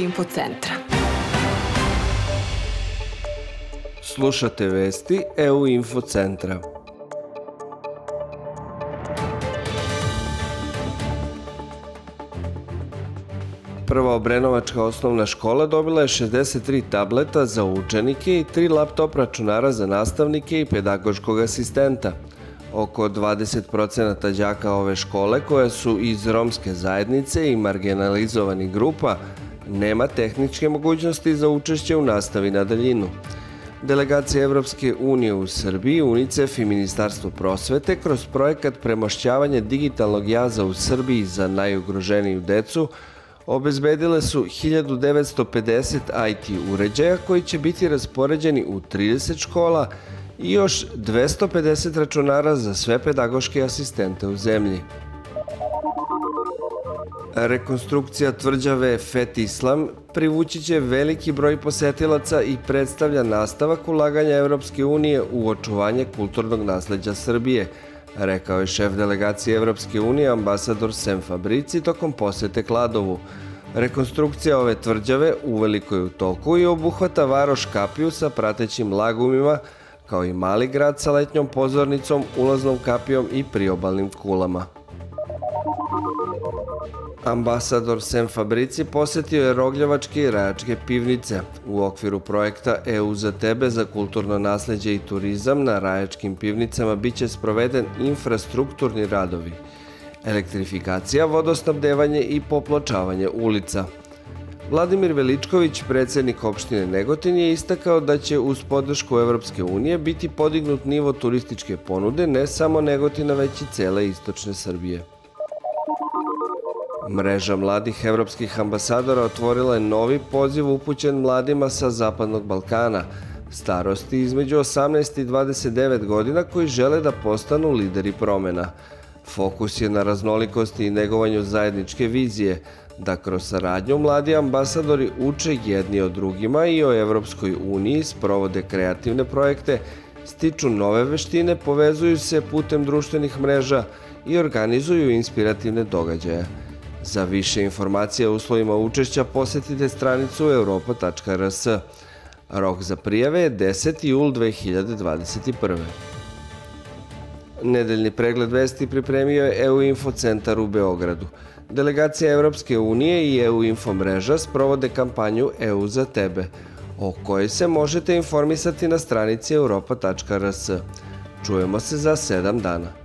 Info centra. Slušate vesti EU Info centra. Prva obrenovačka osnovna škola dobila je 63 tableta za učenike i 3 laptop računara za nastavnike i pedagoškog asistenta. Oko 20% đaka ove škole, koje su iz romske zajednice i marginalizovanih grupa, nema tehničke mogućnosti za učešće u nastavi na daljinu. Delegacija Evropske unije u Srbiji, UNICEF i Ministarstvo prosvete kroz projekat Premošćavanje digitalnog jaza u Srbiji za najugroženiju decu obezbedile su 1950 IT uređaja koji će biti raspoređeni u 30 škola i još 250 računara za sve pedagoške asistente u zemlji. Rekonstrukcija tvrđave Fet Islam privući će veliki broj posetilaca i predstavlja nastavak ulaganja Evropske unije u očuvanje kulturnog nasleđa Srbije, rekao je šef delegacije Evropske unije ambasador Sem Fabrici tokom posete Kladovu. Rekonstrukcija ove tvrđave uveliko je u toku i obuhvata varoš Kapiju sa pratećim lagumima, kao i mali grad sa letnjom pozornicom, ulaznom kapijom i priobalnim kulama. Ambasador Sem Fabrici posetio je Rogljevačke i Rajačke pivnice. U okviru projekta EU za tebe za kulturno nasleđe i turizam na Rajačkim pivnicama biće sproveden infrastrukturni radovi, elektrifikacija, vodosnabdevanje i popločavanje ulica. Vladimir Veličković, predsjednik opštine Negotin, je istakao da će uz podršku Evropske unije biti podignut nivo turističke ponude ne samo Negotina, već i cele istočne Srbije. Mreža mladih evropskih ambasadora otvorila je novi poziv upućen mladima sa Zapadnog Balkana, starosti između 18 i 29 godina, koji žele da postanu lideri promena. Fokus je na raznolikosti i negovanju zajedničke vizije, da kroz saradnju mladi ambasadori uče jedni od drugima i o Evropskoj uniji, sprovode kreativne projekte, stiču nove veštine, povezuju se putem društvenih mreža i organizuju inspirativne događaje. Za više informacija o uslovima učešća posetite stranicu europa.rs. Rok za prijave je 10. jul 2021. Nedeljni pregled vesti pripremio je EU Info centar u Beogradu. Delegacija Evropske unije i EU Info mreža sprovode kampanju EU za tebe, o kojoj se možete informisati na stranici europa.rs. Čujemo se za 7 dana.